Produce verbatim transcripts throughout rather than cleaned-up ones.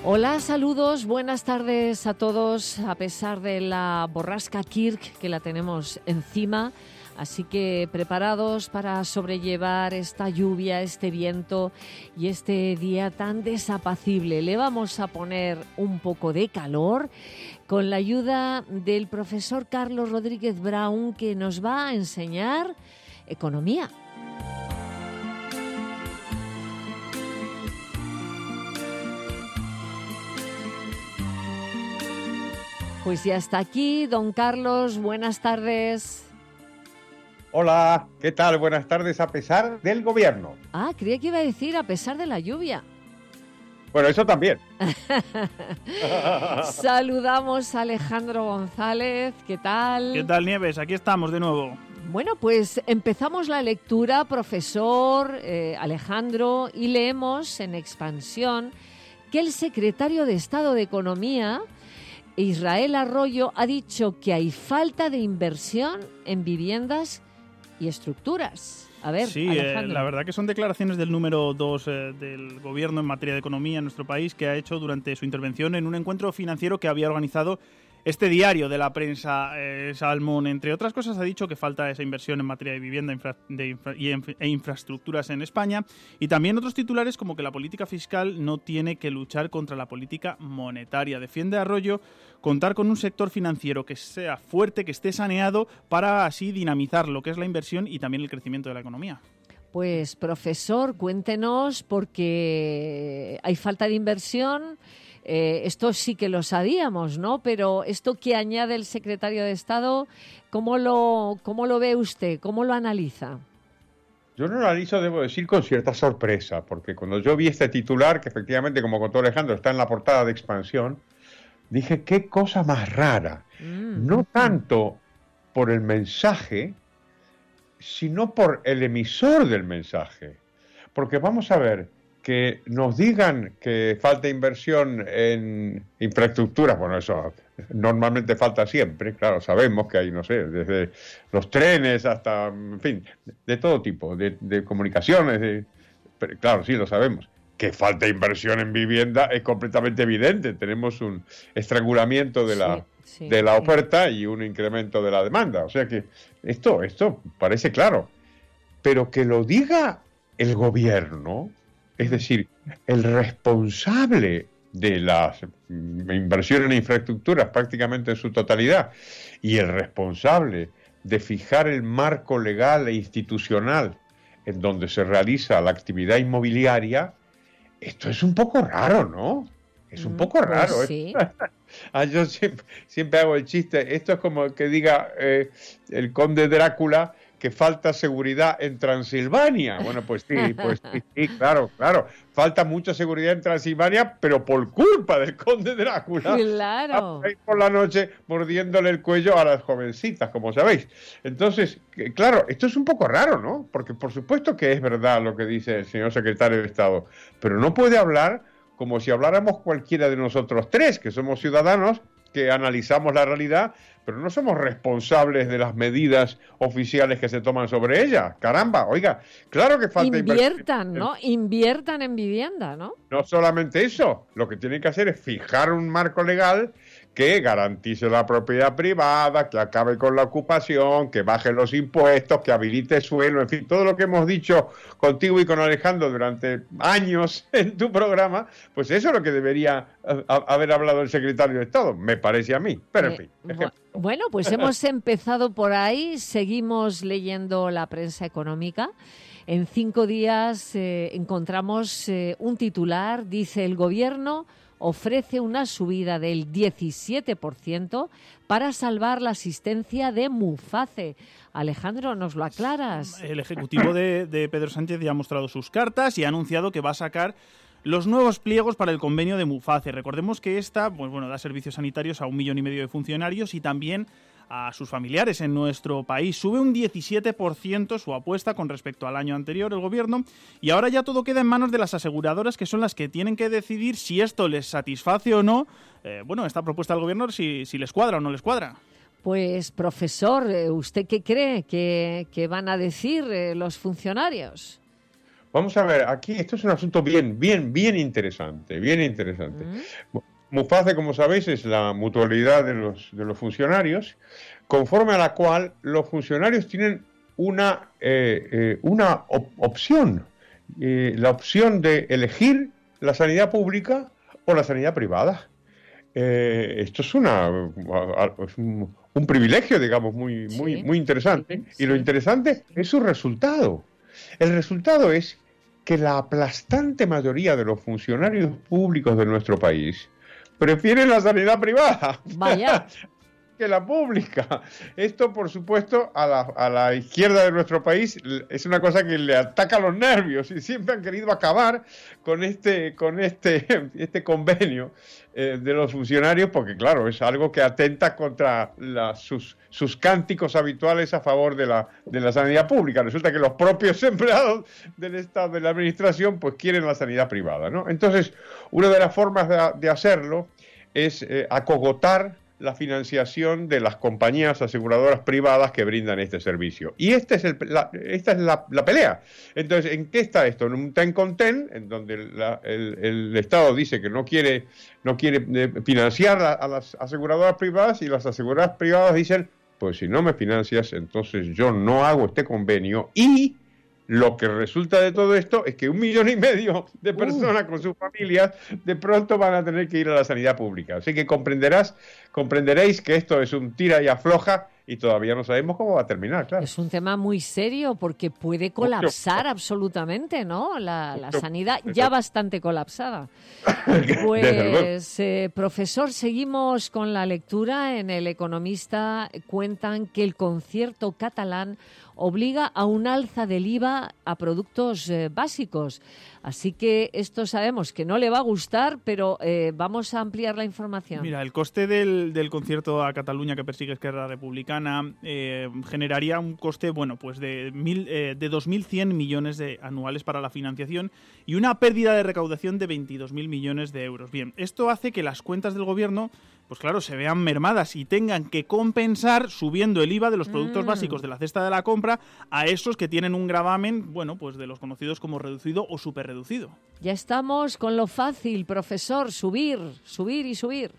Hola, saludos, buenas tardes a todos, a pesar de la borrasca Kirk que la tenemos encima, así que preparados para sobrellevar esta lluvia, este viento y este día tan desapacible. Le vamos a poner un poco de calor con la ayuda del profesor Carlos Rodríguez Brown, que nos va a enseñar economía. Pues ya está aquí, don Carlos, buenas tardes. Hola, ¿qué tal? Buenas tardes, a pesar del gobierno. Ah, creía que iba a decir a pesar de la lluvia. Bueno, eso también. Saludamos a Alejandro González, ¿qué tal? ¿Qué tal, Nieves? Aquí estamos de nuevo. Bueno, pues empezamos la lectura, profesor eh, Alejandro, y leemos en expansión que el secretario de Estado de Economía, Israel Arroyo, ha dicho que hay falta de inversión en viviendas y estructuras. A ver, sí, eh, la verdad que son declaraciones del número dos eh, del gobierno en materia de economía en nuestro país, que ha hecho durante su intervención en un encuentro financiero que había organizado este diario de la prensa, eh, Salmón. Entre otras cosas, ha dicho que falta esa inversión en materia de vivienda infra, de infra, y en, e infraestructuras en España, y también otros titulares como que la política fiscal no tiene que luchar contra la política monetaria. Defiende Arroyo contar con un sector financiero que sea fuerte, que esté saneado, para así dinamizar lo que es la inversión y también el crecimiento de la economía. Pues, profesor, cuéntenos, porque hay falta de inversión. Eh, esto sí que lo sabíamos, ¿no? Pero esto que añade el secretario de Estado, ¿cómo lo, cómo lo ve usted? ¿Cómo lo analiza? Yo lo analizo, debo decir, con cierta sorpresa, porque cuando yo vi este titular, que efectivamente, como contó Alejandro, está en la portada de Expansión, dije, qué cosa más rara. Mm. No tanto por el mensaje, sino por el emisor del mensaje. Porque vamos a ver, que nos digan que falta inversión en infraestructuras, bueno, eso normalmente falta siempre, claro, sabemos que hay, no sé, desde los trenes hasta, en fin, de todo tipo, de, de comunicaciones, de, pero, claro, sí, lo sabemos. Que falta inversión en vivienda es completamente evidente, tenemos un estrangulamiento de la, sí, sí, de la oferta sí. y un incremento de la demanda, o sea que esto, esto parece claro, pero que lo diga el gobierno, es decir, el responsable de la inversión en infraestructuras prácticamente en su totalidad y el responsable de fijar el marco legal e institucional en donde se realiza la actividad inmobiliaria, esto es un poco raro, ¿no? Es un poco raro. Pues sí. ah, yo siempre, siempre hago el chiste, esto es como que diga eh, el conde Drácula que falta seguridad en Transilvania. Bueno, pues sí, pues sí, sí, claro, claro. Falta mucha seguridad en Transilvania, pero por culpa del conde Drácula. Claro. Por la noche mordiéndole el cuello a las jovencitas, como sabéis. Entonces, claro, esto es un poco raro, ¿no? Porque por supuesto que es verdad lo que dice el señor secretario de Estado, pero no puede hablar como si habláramos cualquiera de nosotros tres, que somos ciudadanos, que analizamos la realidad, pero no somos responsables de las medidas oficiales que se toman sobre ella. Caramba, oiga, claro que falta Inviertan, inversión. ¿no? Inviertan en vivienda, ¿no? No solamente eso, lo que tienen que hacer es fijar un marco legal que garantice la propiedad privada, que acabe con la ocupación, que baje los impuestos, que habilite suelo, en fin, todo lo que hemos dicho contigo y con Alejandro durante años en tu programa, pues eso es lo que debería haber hablado el secretario de Estado, me parece a mí, pero en fin. Eh, bueno, pues hemos empezado por ahí, seguimos leyendo la prensa económica. En cinco días eh, encontramos eh, un titular, dice: el gobierno ofrece una subida del diecisiete por ciento para salvar la asistencia de Muface. Alejandro, ¿nos lo aclaras? El ejecutivo de, de Pedro Sánchez ya ha mostrado sus cartas y ha anunciado que va a sacar los nuevos pliegos para el convenio de Muface. Recordemos que esta, pues bueno, da servicios sanitarios a un millón y medio de funcionarios y también a sus familiares en nuestro país. Sube un diecisiete por ciento su apuesta con respecto al año anterior el gobierno, y ahora ya todo queda en manos de las aseguradoras, que son las que tienen que decidir si esto les satisface o no, eh, bueno, esta propuesta del gobierno, si, si les cuadra o no les cuadra. Pues, profesor, ¿usted qué cree que, que van a decir eh, los funcionarios? Vamos a ver, aquí esto es un asunto bien, bien, bien interesante, bien interesante. Mm. MUFACE, como sabéis, es la mutualidad de los, de los funcionarios, conforme a la cual los funcionarios tienen una, eh, eh, una op- opción, eh, la opción de elegir la sanidad pública o la sanidad privada. Eh, esto es, una, es un, un privilegio, digamos, muy, muy, sí, muy interesante. Sí, y lo interesante es su resultado. El resultado es que la aplastante mayoría de los funcionarios públicos de nuestro país prefieren la sanidad privada. Vaya. Que la pública. Esto, por supuesto, a la, a la izquierda de nuestro país es una cosa que le ataca los nervios y siempre han querido acabar con este, con este, este convenio eh, de los funcionarios, porque claro, es algo que atenta contra la, sus, sus cánticos habituales a favor de la, de la sanidad pública. Resulta que los propios empleados del Estado, de la Administración, pues quieren la sanidad privada, ¿no? Entonces, una de las formas de, de hacerlo es eh, acogotar la financiación de las compañías aseguradoras privadas que brindan este servicio. Y este es el, la, esta es la, la pelea. Entonces, ¿en qué está esto? En un ten con ten, en donde la, el, el Estado dice que no quiere, no quiere financiar a, a las aseguradoras privadas, y las aseguradoras privadas dicen, pues si no me financias, entonces yo no hago este convenio. Y lo que resulta de todo esto es que un millón y medio de personas uh. con sus familias de pronto van a tener que ir a la sanidad pública. Así que comprenderás, comprenderéis que esto es un tira y afloja y todavía no sabemos cómo va a terminar, claro. Es un tema muy serio porque puede colapsar absolutamente, ¿no? La, la sanidad ya bastante colapsada. Pues, eh, profesor, seguimos con la lectura. En El Economista cuentan que el concierto catalán obliga a un alza del I V A a productos eh, básicos. Así que esto sabemos que no le va a gustar, pero eh, vamos a ampliar la información. Mira, el coste del, del concierto a Cataluña que persigue Esquerra Republicana eh, generaría un coste, bueno, pues de, mil, eh, de dos mil cien millones de anuales para la financiación y una pérdida de recaudación de veintidós mil millones de euros. Bien, esto hace que las cuentas del gobierno, pues claro, se vean mermadas y tengan que compensar subiendo el I V A de los productos mm. básicos de la cesta de la compra a esos que tienen un gravamen, bueno, pues de los conocidos como reducido o superreducido. Ya estamos con lo fácil, profesor, subir, subir y subir.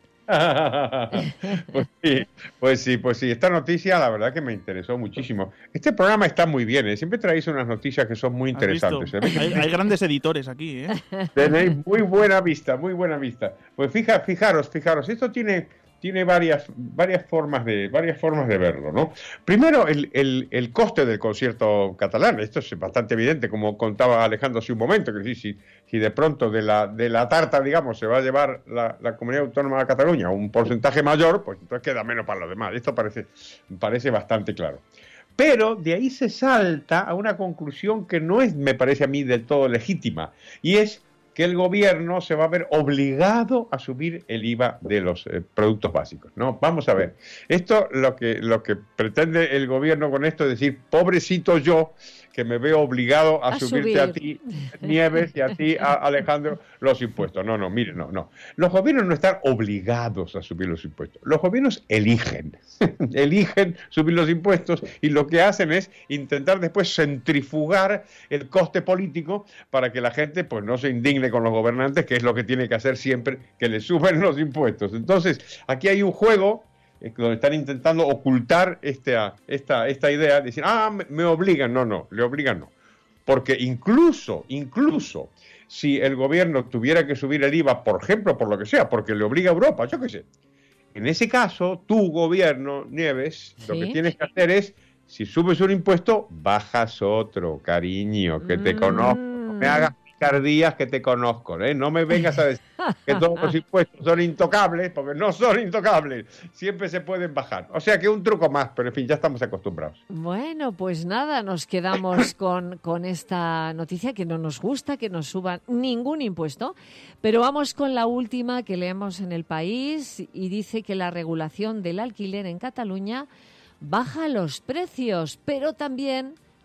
pues, sí, pues sí, pues sí, esta noticia la verdad que me interesó muchísimo. Este programa está muy bien, ¿eh? Siempre traéis unas noticias que son muy interesantes. ¿eh? Hay, hay grandes editores aquí, ¿eh? Tenéis muy buena vista, muy buena vista. Pues fija, fijaros, fijaros, esto tiene... tiene varias, varias, formas de, varias formas de verlo, ¿no? Primero, el, el, el coste del concierto catalán. Esto es bastante evidente, como contaba Alejandro hace un momento, que si, si de pronto de la, de la tarta, digamos, se va a llevar la, la Comunidad Autónoma de Cataluña un porcentaje mayor, pues entonces queda menos para los demás. Esto parece, parece bastante claro. Pero de ahí se salta a una conclusión que no es, me parece a mí, del todo legítima, y es que el gobierno se va a ver obligado a subir el I V A de los eh, productos básicos, ¿no? Vamos a ver, esto lo que, lo que pretende el gobierno con esto es decir, pobrecito yo, que me veo obligado a, a subirte subir. a ti, Nieves, y a ti, a Alejandro, los impuestos. No, no, mire, no, no. Los gobiernos no están obligados a subir los impuestos. Los gobiernos eligen, eligen subir los impuestos y lo que hacen es intentar después centrifugar el coste político para que la gente pues no se indigne con los gobernantes, que es lo que tiene que hacer siempre, que le suben los impuestos. Entonces, aquí hay un juego donde están intentando ocultar esta, esta, esta idea, decir, ah, me, me obligan. No, no, le obligan no. Porque incluso, incluso, si el gobierno tuviera que subir el I V A, por ejemplo, por lo que sea, porque le obliga a Europa, yo qué sé, en ese caso, tu gobierno, Nieves, ¿sí? Lo que tienes que hacer es, si subes un impuesto, bajas otro, cariño, que te mm. conozco, no me hagas picardías que te conozco, ¿eh? No me vengas a decir que todos los impuestos son intocables, porque no son intocables, siempre se pueden bajar. O sea que un truco más, pero en fin, ya estamos acostumbrados. Bueno, pues nada, nos quedamos con, con esta noticia que no nos gusta, que nos suban ningún impuesto, pero vamos con la última que leemos en El País y dice que la regulación del alquiler en Cataluña baja los precios, pero también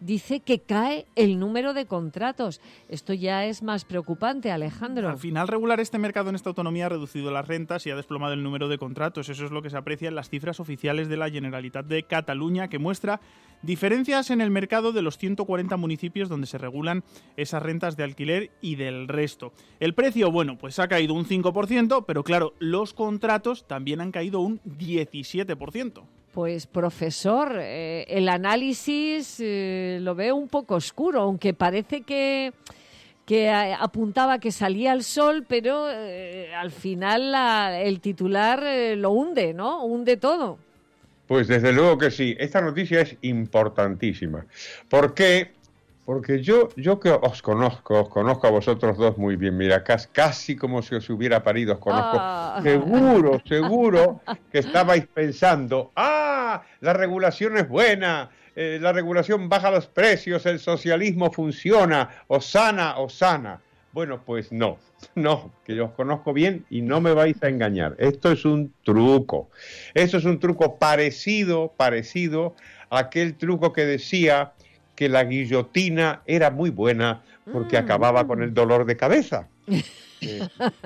dice que cae el número de contratos. Esto ya es más preocupante, Alejandro. Al final, regular este mercado en esta autonomía ha reducido las rentas y ha desplomado el número de contratos. Eso es lo que se aprecia en las cifras oficiales de la Generalitat de Cataluña, que muestra diferencias en el mercado de los ciento cuarenta municipios donde se regulan esas rentas de alquiler y del resto. El precio, bueno, pues ha caído un cinco por ciento, pero claro, los contratos también han caído un diecisiete por ciento. Pues, profesor, eh, el análisis eh, lo veo un poco oscuro, aunque parece que, que apuntaba que salía el sol, pero eh, al final la, el titular eh, lo hunde, ¿no? Hunde todo. Pues desde luego que sí. Esta noticia es importantísima. ¿Por qué? Porque yo, yo que os conozco, os conozco a vosotros dos muy bien, mira, casi, casi como si os hubiera parido, os conozco. Ah. Seguro, seguro que estabais pensando, ah, la regulación es buena, eh, la regulación baja los precios, el socialismo funciona, Osana, Osana. Bueno, pues no, no, que yo os conozco bien y no me vais a engañar. Esto es un truco. Esto es un truco parecido, parecido a aquel truco que decía que la guillotina era muy buena porque mm. acababa con el dolor de cabeza. Eh,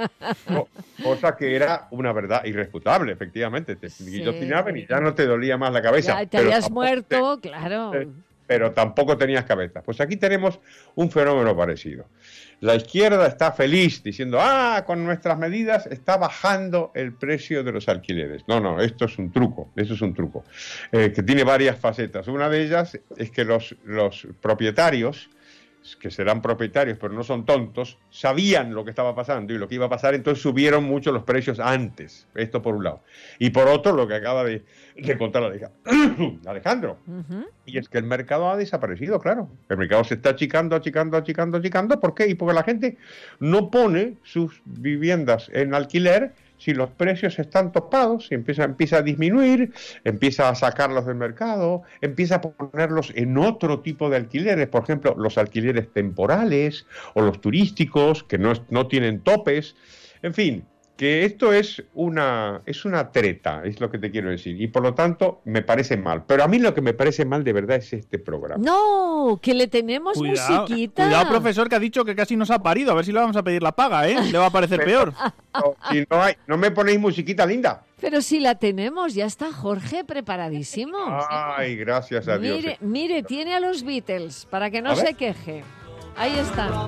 cosa que era una verdad irrefutable, efectivamente. Te sí. guillotinaban y ya no te dolía más la cabeza. Ya te habías muerto, te, claro. Te, pero tampoco tenías cabeza. Pues aquí tenemos un fenómeno parecido. La izquierda está feliz diciendo, ah, con nuestras medidas está bajando el precio de los alquileres. No, no, esto es un truco, esto es un truco, eh, que tiene varias facetas. Una de ellas es que los, los propietarios, que serán propietarios pero no son tontos, sabían lo que estaba pasando y lo que iba a pasar, entonces subieron mucho los precios antes. Esto por un lado. Y por otro, lo que acaba de, de contar Alejandro. Uh-huh. Y es que el mercado ha desaparecido, claro. El mercado se está achicando, achicando, achicando, achicando. ¿Por qué? Y porque la gente no pone sus viviendas en alquiler si los precios están topados, empieza, empieza a disminuir, empieza a sacarlos del mercado, empieza a ponerlos en otro tipo de alquileres, por ejemplo, los alquileres temporales o los turísticos, que no, no tienen topes, en fin, que esto es una, es una treta, es lo que te quiero decir, y por lo tanto me parece mal. Pero a mí lo que me parece mal de verdad es este programa. No, que le tenemos cuidado, musiquita. Cuidado, profesor, que ha dicho que casi nos ha parido, a ver si le vamos a pedir la paga, ¿eh? Le va a parecer Pero, peor. No, si no, hay, no me ponéis musiquita linda. Pero si la tenemos, ya está Jorge preparadísimo. Ay, gracias a Dios. Mire, mire, tiene a los Beatles, para que no se queje. Ahí están.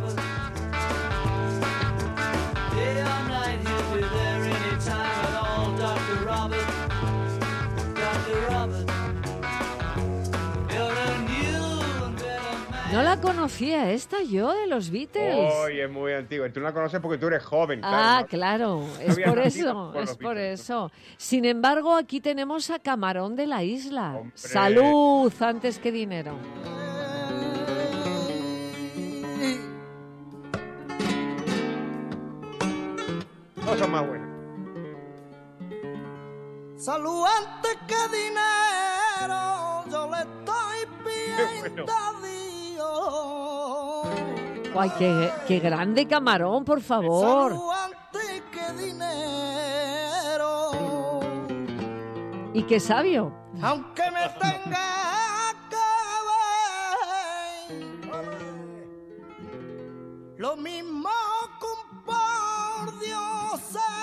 No la conocía esta yo de los Beatles. Oye, es muy antigua. Tú no la conoces porque tú eres joven. Ah, claro. claro. Es por eso, por es por Beatles. eso. Sin embargo, aquí tenemos a Camarón de la Isla. ¡Hombre! Salud antes que dinero. Cosa más buena. Salud antes que dinero, yo le estoy pidiendo a Dios. Ay, qué, qué grande Camarón, por favor. Salud antes que dinero. Y qué sabio. Aunque me tenga que ver, lo mismo con por Dios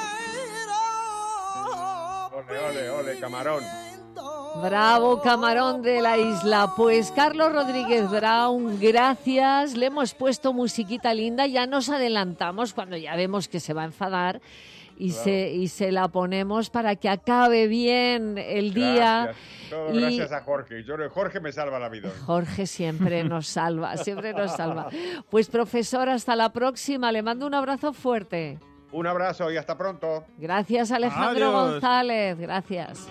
será. Ole, ole, ole, Camarón. Bravo, Camarón de la Isla. Pues Carlos Rodríguez Brown, gracias. Le hemos puesto musiquita linda. Ya nos adelantamos cuando ya vemos que se va a enfadar y, claro. se, y se la ponemos para que acabe bien el día. Gracias. Todo y... gracias a Jorge. Yo, Jorge me salva la vida. Jorge siempre nos salva, siempre nos salva. Pues profesor, hasta la próxima. Le mando un abrazo fuerte. Un abrazo y hasta pronto. Gracias, Alejandro Adiós. González. Gracias.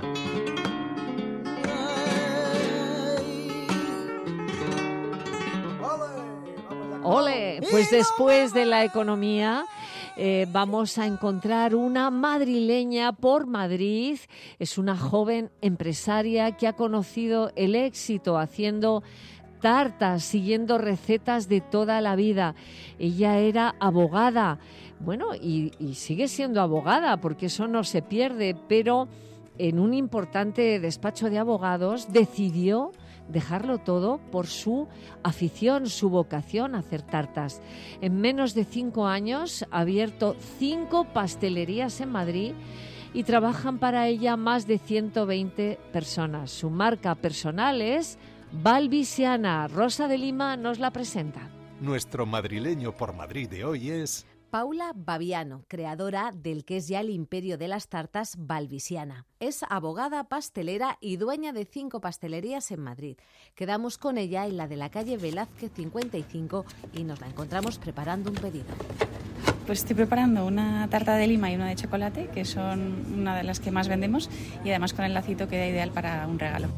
Ole, pues después de la economía eh, vamos a encontrar una madrileña por Madrid. Es una joven empresaria que ha conocido el éxito haciendo tartas, siguiendo recetas de toda la vida. Ella era abogada, bueno, y, y sigue siendo abogada porque eso no se pierde, pero en un importante despacho de abogados decidió dejarlo todo por su afición, su vocación a hacer tartas. En menos de cinco años ha abierto cinco pastelerías en Madrid y trabajan para ella más de ciento veinte personas. Su marca personal es Balbisiana. Rosa de Lima nos la presenta. Nuestro madrileño por Madrid de hoy es Paula Baviano, creadora del que es ya el imperio de las tartas Balbisiana. Es abogada, pastelera y dueña de cinco pastelerías en Madrid. Quedamos con ella en la de la calle Velázquez cincuenta y cinco y nos la encontramos preparando un pedido. Pues estoy preparando una tarta de lima y una de chocolate, que son una de las que más vendemos, y además con el lacito queda ideal para un regalo.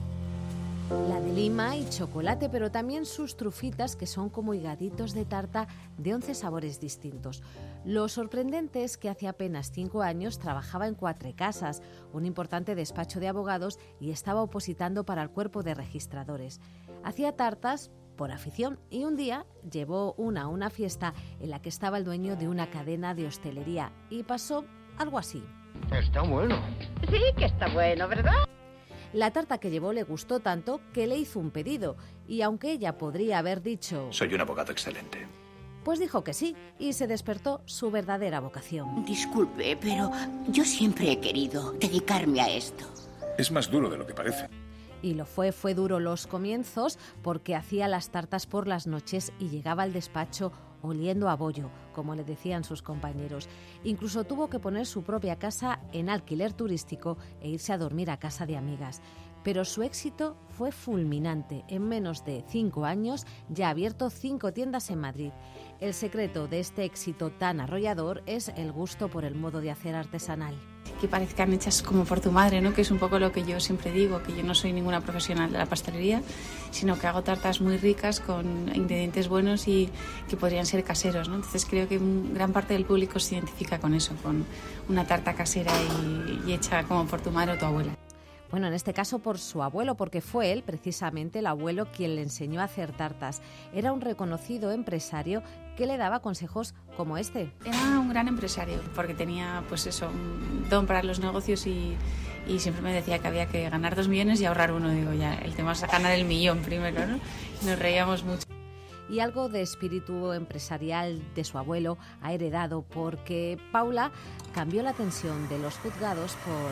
La de lima y chocolate, pero también sus trufitas, que son como higaditos de tarta de once sabores distintos. Lo sorprendente es que hace apenas cinco años trabajaba en Cuatro Casas, un importante despacho de abogados, y estaba opositando para el cuerpo de registradores. Hacía tartas por afición y un día llevó una a una fiesta en la que estaba el dueño de una cadena de hostelería y pasó algo así. Está bueno. Sí, que está bueno, ¿verdad? La tarta que llevó le gustó tanto que le hizo un pedido y aunque ella podría haber dicho soy un abogado excelente, pues dijo que sí y se despertó su verdadera vocación. Disculpe, pero yo siempre he querido dedicarme a esto. Es más duro de lo que parece. Y lo fue, fue duro los comienzos porque hacía las tartas por las noches y llegaba al despacho oliendo a bollo, como le decían sus compañeros. Incluso tuvo que poner su propia casa en alquiler turístico e irse a dormir a casa de amigas. Pero su éxito fue fulminante. En menos de cinco años ya ha abierto cinco tiendas en Madrid. El secreto de este éxito tan arrollador es el gusto por el modo de hacer artesanal. Que parezcan hechas como por tu madre, ¿no? Que es un poco lo que yo siempre digo, que yo no soy ninguna profesional de la pastelería, sino que hago tartas muy ricas con ingredientes buenos y que podrían ser caseros, ¿no? Entonces creo que gran parte del público se identifica con eso, con una tarta casera y, y hecha como por tu madre o tu abuela. Bueno, en este caso por su abuelo, porque fue él, precisamente el abuelo, quien le enseñó a hacer tartas. Era un reconocido empresario que le daba consejos como este. Era un gran empresario, porque tenía, pues eso, un don para los negocios y, y siempre me decía que había que ganar dos millones y ahorrar uno. Digo, ya, el tema es ganar el millón primero, ¿no? Y nos reíamos mucho. Y algo de espíritu empresarial de su abuelo ha heredado, porque Paula cambió la tensión de los juzgados por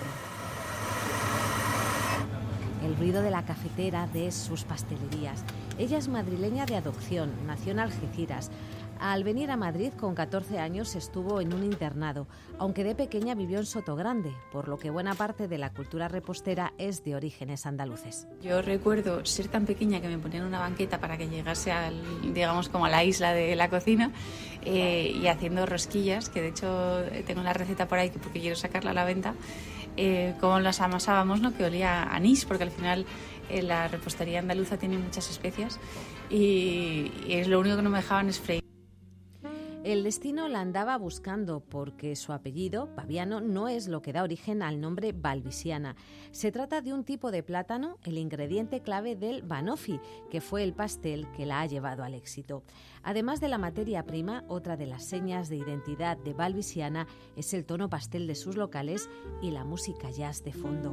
el ruido de la cafetera de sus pastelerías. Ella es madrileña de adopción, nació en Algeciras. Al venir a Madrid con catorce años estuvo en un internado, aunque de pequeña vivió en Sotogrande, por lo que buena parte de la cultura repostera es de orígenes andaluces. Yo recuerdo ser tan pequeña que me ponían una banqueta para que llegase al, digamos, como a la isla de la cocina eh, y haciendo rosquillas, que de hecho tengo la receta por ahí porque quiero sacarla a la venta. Eh, como las amasábamos, ¿no? Que olía a anís, porque al final eh, la repostería andaluza tiene muchas especias y, y es lo único que no me dejaban es freír. El destino la andaba buscando porque su apellido, Baviano, no es lo que da origen al nombre Balbisiana. Se trata de un tipo de plátano, el ingrediente clave del banoffee, que fue el pastel que la ha llevado al éxito. Además de la materia prima, otra de las señas de identidad de Balbisiana es el tono pastel de sus locales y la música jazz de fondo.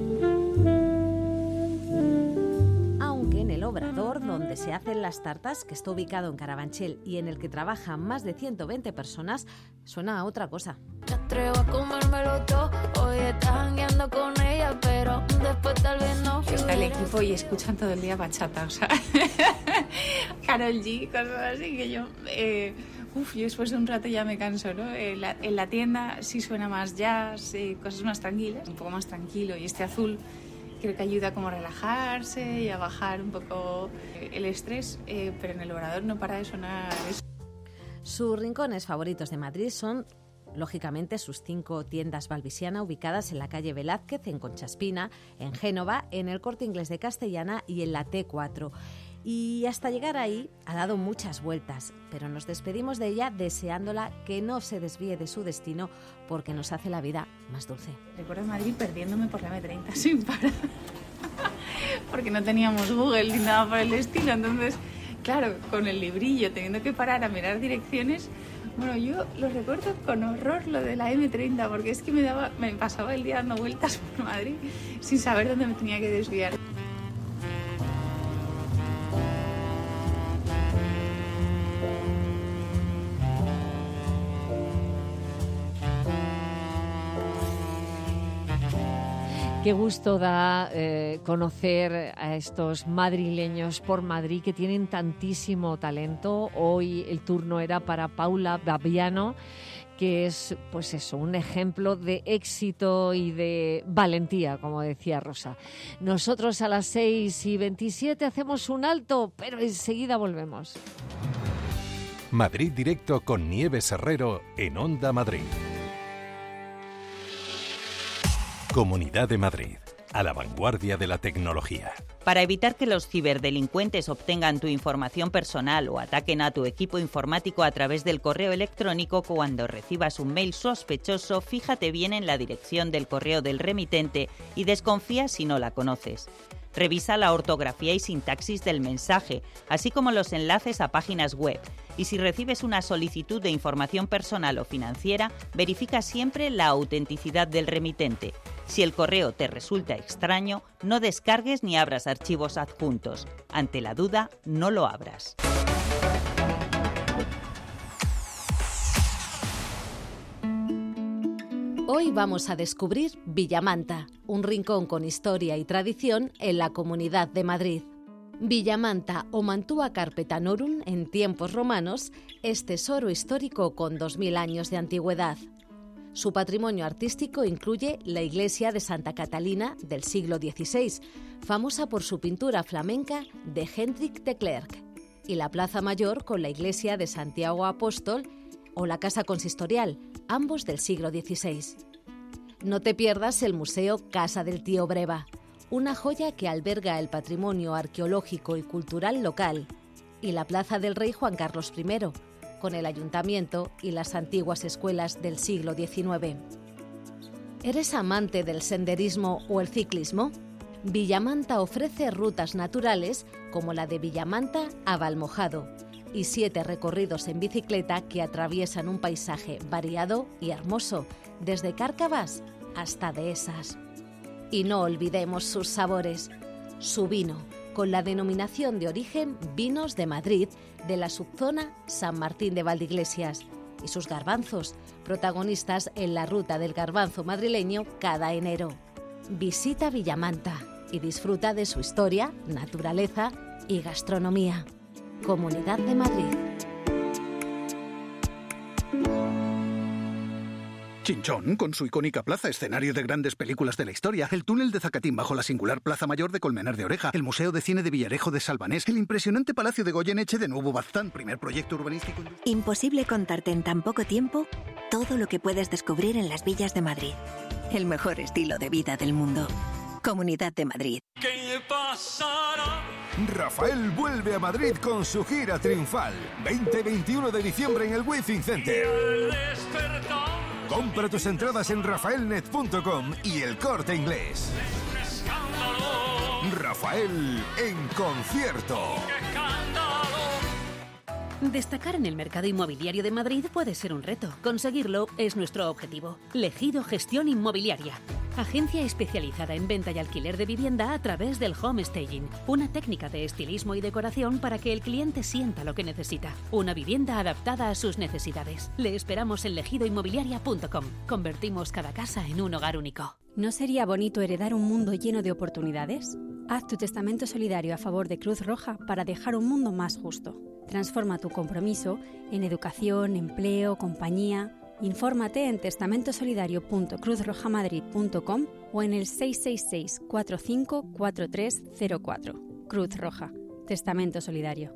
Aunque en el Obrador, donde se hacen las tartas, que está ubicado en Carabanchel y en el que trabajan más de ciento veinte personas, suena a otra cosa. Me atrevo a comérmelo todo, hoy estás guiando con ella, pero después tal vez no. Está el equipo y escuchan todo el día bachata, o sea, Karol G, cosas así que yo... Eh, Uf, yo después de un rato ya me canso, ¿no? En la, en la tienda sí suena más jazz, eh, cosas más tranquilas, un poco más tranquilo, y este azul creo que ayuda como a relajarse y a bajar un poco el estrés, eh, pero en el Obrador no para de sonar eso. Sus rincones favoritos de Madrid son, lógicamente, sus cinco tiendas Balbisiana ubicadas en la calle Velázquez, en Conchaspina, en Génova, en el Corte Inglés de Castellana y en la T cuatro. Y hasta llegar ahí ha dado muchas vueltas, pero nos despedimos de ella deseándola que no se desvíe de su destino porque nos hace la vida más dulce. Recuerdo Madrid perdiéndome por la eme treinta sin parar, porque no teníamos Google ni nada por el estilo, entonces, claro, con el librillo, teniendo que parar a mirar direcciones, bueno, yo lo recuerdo con horror lo de la eme treinta, porque es que me, daba, me pasaba el día dando vueltas por Madrid sin saber dónde me tenía que desviar. Qué gusto da eh, conocer a estos madrileños por Madrid que tienen tantísimo talento. Hoy el turno era para Paula Babiano, que es, pues eso, un ejemplo de éxito y de valentía, como decía Rosa. Nosotros a las seis y veintisiete hacemos un alto, pero enseguida volvemos. Madrid Directo con Nieves Herrero en Onda Madrid. Comunidad de Madrid, a la vanguardia de la tecnología. Para evitar que los ciberdelincuentes obtengan tu información personal o ataquen a tu equipo informático a través del correo electrónico, cuando recibas un mail sospechoso, fíjate bien en la dirección del correo del remitente y desconfía si no la conoces. Revisa la ortografía y sintaxis del mensaje, así como los enlaces a páginas web. Y si recibes una solicitud de información personal o financiera, verifica siempre la autenticidad del remitente. Si el correo te resulta extraño, no descargues ni abras archivos adjuntos. Ante la duda, no lo abras. Hoy vamos a descubrir Villamanta, un rincón con historia y tradición en la Comunidad de Madrid. Villamanta o Mantua Carpetanorum en tiempos romanos es tesoro histórico con dos mil años de antigüedad. Su patrimonio artístico incluye la iglesia de Santa Catalina del siglo dieciséis, famosa por su pintura flamenca de Hendrik de Klerk, y la Plaza Mayor con la iglesia de Santiago Apóstol o la Casa Consistorial, ambos del siglo dieciséis. No te pierdas el Museo Casa del Tío Breva, una joya que alberga el patrimonio arqueológico y cultural local, y la Plaza del Rey Juan Carlos primero, con el ayuntamiento y las antiguas escuelas del siglo diecinueve. ¿Eres amante del senderismo o el ciclismo? Villamanta ofrece rutas naturales como la de Villamanta a Valmojado y siete recorridos en bicicleta que atraviesan un paisaje variado y hermoso, desde Cárcavas hasta Dehesas. Y no olvidemos sus sabores. Su vino, con la denominación de origen Vinos de Madrid, de la subzona San Martín de Valdeiglesias, y sus garbanzos, protagonistas en la ruta del garbanzo madrileño cada enero. Visita Villamanta y disfruta de su historia, naturaleza y gastronomía. Comunidad de Madrid. Chinchón, con su icónica plaza, escenario de grandes películas de la historia, el túnel de Zacatín bajo la singular Plaza Mayor de Colmenar de Oreja, el Museo de Cine de Villarejo de Salvanés, el impresionante Palacio de Goyeneche de Nuevo Baztán, primer proyecto urbanístico. Imposible contarte en tan poco tiempo todo lo que puedes descubrir en las villas de Madrid. El mejor estilo de vida del mundo. Comunidad de Madrid. ¿Qué pasará? Rafael vuelve a Madrid con su gira triunfal. veinte y veintiuno de diciembre en el Withing Center. Compra tus entradas en rafaelnet punto com y El Corte Inglés. Rafael en concierto. Destacar en el mercado inmobiliario de Madrid puede ser un reto. Conseguirlo es nuestro objetivo. Legido Gestión Inmobiliaria. Agencia especializada en venta y alquiler de vivienda a través del home staging, una técnica de estilismo y decoración para que el cliente sienta lo que necesita. Una vivienda adaptada a sus necesidades. Le esperamos en legido inmobiliaria punto com. Convertimos cada casa en un hogar único. ¿No sería bonito heredar un mundo lleno de oportunidades? Haz tu testamento solidario a favor de Cruz Roja para dejar un mundo más justo. Transforma tu compromiso en educación, empleo, compañía. Infórmate en testamento solidario punto cruz roja madrid punto com o en el seis seis seis, cuatro cinco cuatro tres cero cuatro. Cruz Roja. Testamento Solidario.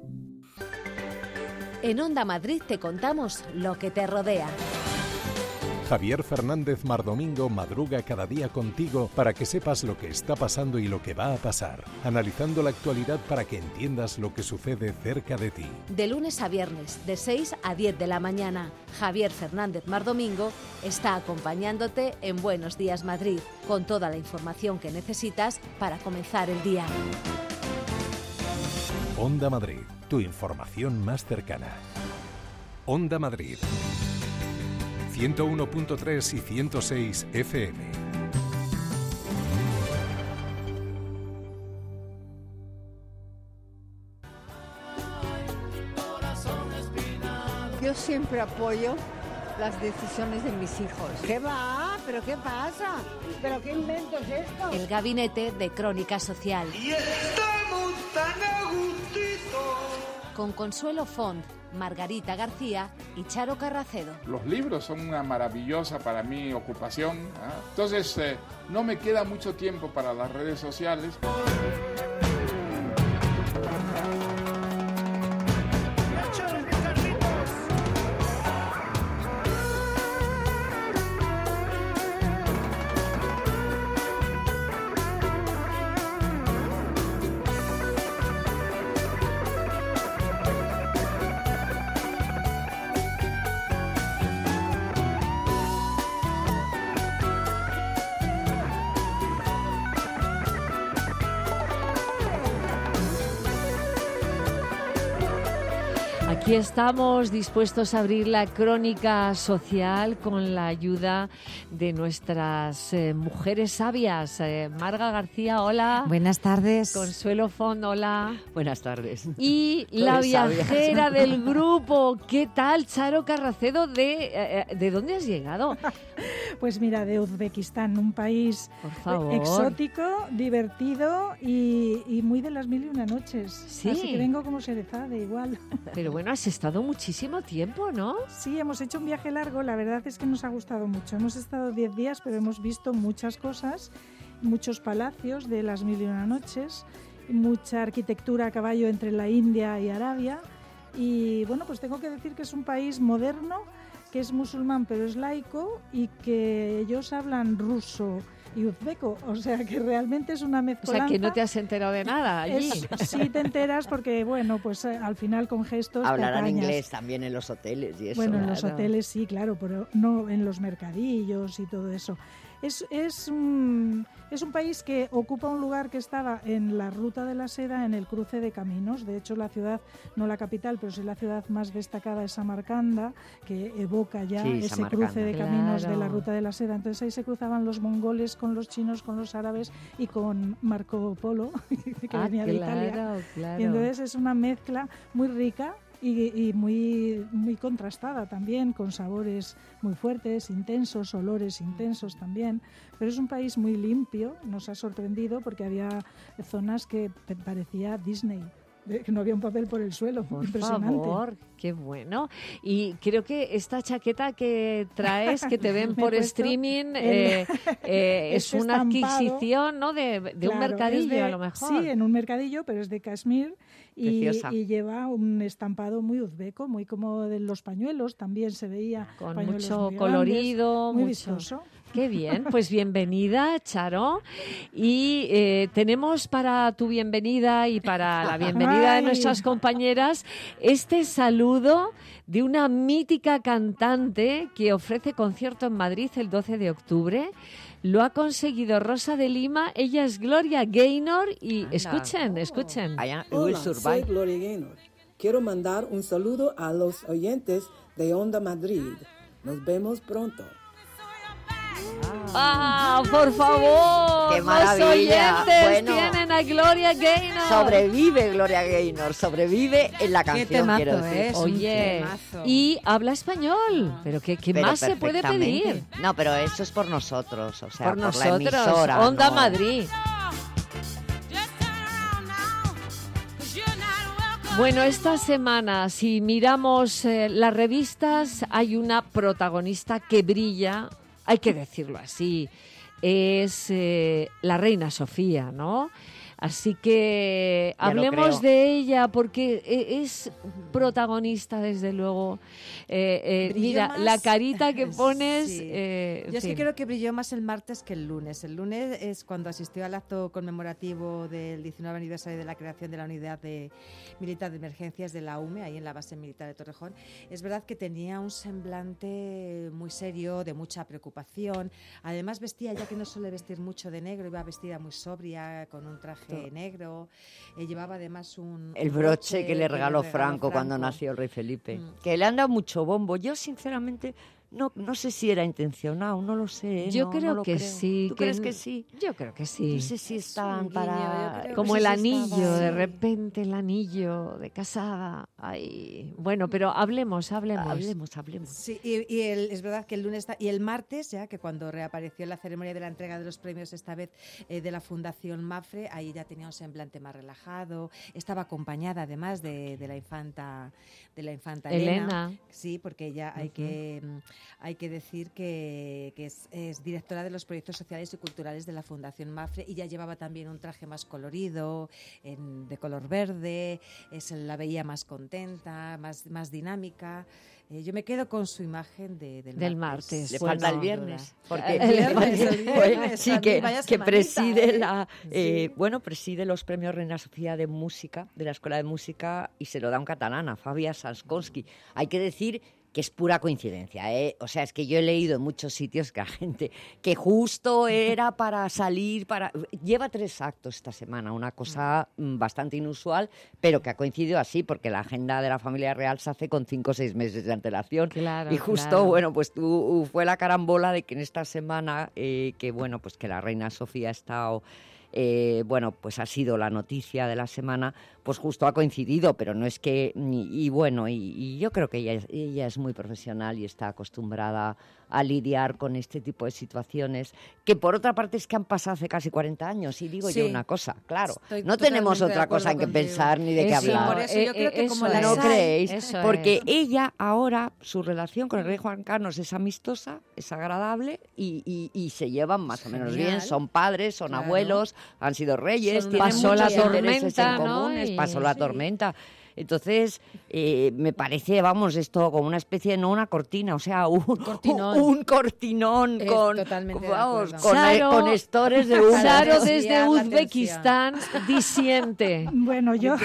En Onda Madrid te contamos lo que te rodea. Javier Fernández Mardomingo madruga cada día contigo para que sepas lo que está pasando y lo que va a pasar, analizando la actualidad para que entiendas lo que sucede cerca de ti. De lunes a viernes, de seis a diez de la mañana, Javier Fernández Mardomingo está acompañándote en Buenos Días Madrid, con toda la información que necesitas para comenzar el día. Onda Madrid, tu información más cercana. Onda Madrid. ciento uno punto tres y ciento seis F M. Yo siempre apoyo las decisiones de mis hijos. ¿Qué va? ¿Pero qué pasa? ¿Pero qué invento es esto? El gabinete de Crónica Social. Y estamos tan a gustito. Con Consuelo Font, Margarita García y Charo Carracedo. Los libros son una maravillosa para mí ocupación, ¿eh? Entonces eh, no me queda mucho tiempo para las redes sociales. Aquí estamos dispuestos a abrir la crónica social con la ayuda de nuestras eh, mujeres sabias. Eh, Marga García, hola. Buenas tardes. Consuelo Font, hola. Buenas tardes. Y la viajera del grupo, ¿qué tal? Charo Carracedo, ¿de, eh, ¿de dónde has llegado? Pues mira, de Uzbekistán, un país Por favor. exótico, divertido y, y muy de las mil y una noches. Sí. Así que vengo como Sherezade, igual. Pero bueno, has estado muchísimo tiempo, ¿no? Sí, hemos hecho un viaje largo, la verdad es que nos ha gustado mucho. Hemos estado diez días, pero hemos visto muchas cosas, muchos palacios de las mil y una noches, mucha arquitectura a caballo entre la India y Arabia. Y bueno, pues tengo que decir que es un país moderno, que es musulmán pero es laico y que ellos hablan ruso y uzbeco, o sea que realmente es una mezcolanza. O sea que no te has enterado de nada allí. Es, sí te enteras porque, bueno, pues eh, al final con gestos hablarán te apañas. inglés también en los hoteles y eso. Bueno, en claro. los hoteles sí, claro, pero no en los mercadillos y todo eso. Es, es, un, es un país que ocupa un lugar que estaba en la Ruta de la Seda, en el cruce de caminos. De hecho, la ciudad, no la capital, pero sí la ciudad más destacada es Samarcanda, que evoca ya Sí, ese Samarcanda. cruce de caminos Claro. de la Ruta de la Seda. Entonces ahí se cruzaban los mongoles con los chinos, con los árabes y con Marco Polo, que Ah, venía de claro, Italia. claro. Y entonces es una mezcla muy rica y, y muy, muy contrastada también, con sabores muy fuertes, intensos, olores intensos también. Pero es un país muy limpio, nos ha sorprendido porque había zonas que pe- parecía Disney, de que no había un papel por el suelo. Por Impresionante. favor, qué bueno. Y creo que esta chaqueta que traes, que te ven Me he por puesto streaming, el- eh, eh, es este una estampado. adquisición, ¿no? De, de un Claro, mercadillo, es de- a lo mejor. Sí, en un mercadillo, pero es de Kashmir y, Preciosa. y lleva un estampado muy uzbeco, muy como de los pañuelos, también se veía. Con pañuelos mucho muy colorido, grandes, muy mucho. vistoso. Qué bien, pues bienvenida, Charo. Y eh, tenemos para tu bienvenida y para la bienvenida de Ay. nuestras compañeras este saludo de una mítica cantante que ofrece concierto en Madrid el doce de octubre. Lo ha conseguido Rosa de Lima, ella es Gloria Gaynor y escuchen, escuchen. Hola, soy Gloria Gaynor. Quiero mandar un saludo a los oyentes de Onda Madrid. Nos vemos pronto. ¡Ah, por favor! ¡Qué maravilla! Los oyentes Bueno. tienen a Gloria Gaynor. Sobrevive Gloria Gaynor, sobrevive en la canción, temazo, quiero decir. ¿eh? Oye, y habla español. ¿Pero qué, qué Pero más se puede perfectamente. pedir? No, pero eso es por nosotros, o sea, Por por, la nosotros, emisora. Onda no. Madrid. Bueno, esta semana, si miramos eh, las revistas, hay una protagonista que brilla, hay que decirlo así, es eh, la reina Sofía, ¿no? Así que Ya lo hablemos creo. de ella porque e- es protagonista, desde luego. Eh, eh, Brilló mira, más- la carita que pones... Sí. eh, en Yo es que fin. creo que brilló más el martes que el lunes. El lunes es cuando asistió al acto conmemorativo del diecinueve aniversario de la creación de la Unidad de Militar de Emergencias de la U M E, ahí en la base militar de Torrejón. Es verdad que tenía un semblante muy serio, de mucha preocupación. Además vestía, ya que no suele vestir mucho de negro, iba vestida muy sobria, con un traje negro. Eh, llevaba además un... El un broche que le regaló Franco, cuando Franco. nació el rey Felipe. Que le han dado mucho bombo. Yo, sinceramente, no, no sé si era intencionado, no lo sé. ¿eh? Yo no, creo no lo que creo. sí. ¿Tú que crees n- que sí? Yo creo que sí. No sé si están para... Como no el sé si anillo, estaba- de repente el anillo de casada. Ay, bueno, pero hablemos, hablemos. Hablemos, hablemos. Sí, y, y el- es verdad que el lunes está- y el martes ya, que cuando reapareció en la ceremonia de la entrega de los premios, esta vez eh, de la Fundación Mafre, ahí ya tenía un semblante más relajado, estaba acompañada además de, de la infanta de la infanta Elena. Elena. Sí, porque ella hay que mm, hay que decir que, que es, es directora de los proyectos sociales y culturales de la Fundación Mafre y ya llevaba también un traje más colorido, en- de color verde, eh, se la veía más contenta, más, más dinámica. Eh, yo me quedo con su imagen de, del, Del martes. Le Bueno, falta el sin viernes, duda. porque El viernes, el viernes, sí, también, que, vaya que semanita, preside ¿eh? la, eh, Sí. bueno, preside los premios Reina Sofía de música de la Escuela de Música y se lo da un catalán, a Fabia Sanskowski. Hay que decir que es pura coincidencia, ¿eh? O sea, es que yo he leído en muchos sitios que la gente, que justo era para salir, para... Lleva tres actos esta semana, una cosa mm, bastante inusual, pero que ha coincidido así, porque la agenda de la familia real se hace con cinco o seis meses de antelación. Claro, y justo, claro. bueno, pues tú, fue la carambola de que en esta semana, eh, que bueno, pues que la reina Sofía ha estado... Eh, bueno, pues ha sido la noticia de la semana, pues justo ha coincidido, pero no es que... Y, y bueno, y, y yo creo que ella, es- ella es muy profesional y está acostumbrada a lidiar con este tipo de situaciones, que por otra parte es que han pasado hace casi cuarenta años. Y digo Sí. yo una cosa, claro, Estoy no tenemos totalmente de otra cosa en que acuerdo contigo. pensar ni de qué Eso, hablar. Por eso yo eh, creo que eh, como eso la ¿No es. sal- creéis? Eso Porque es. ella ahora, su relación con el rey Juan Carlos es amistosa, es agradable y, y- y se llevan más o menos Genial. bien. Son padres, son Claro. abuelos, han sido reyes, Son tienen Pasó muchos la intereses tormenta, en ¿no? comunes, Y- pasó la sí. tormenta. Entonces, eh, me parece, vamos, esto como una especie, no una cortina, o sea, un Cortinón. un cortinón Es con, totalmente de vamos, acuerdo. con, Saro- con estores de humo. Saro Desviar desde la Uzbekistán disiente. Bueno, yo,